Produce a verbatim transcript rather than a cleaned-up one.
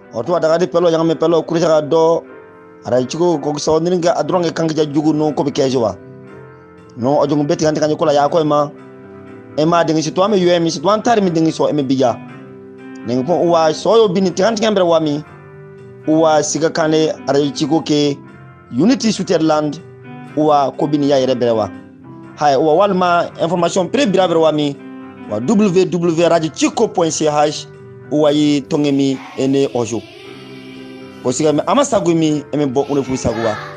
orto daga de pelo yang me pelo kurja do ara chiko ko so ninga adronge kanga jugu no ko be kejowa no ojo beti kan kan ko la ya ko ma e ma dingi si to ame U M si to antari mi dingi so e me biya ninga ko wa so yo bini kan kan bre wami wa siga kane ara chiko ke Unity Switzerland wa ko bini ya yere brewa hay wa walma information pre bira bre wami wa w w w radio chiko point c h wa yi tongemi ene ojo ko siga me amasagu mi e me bo une fu saguwa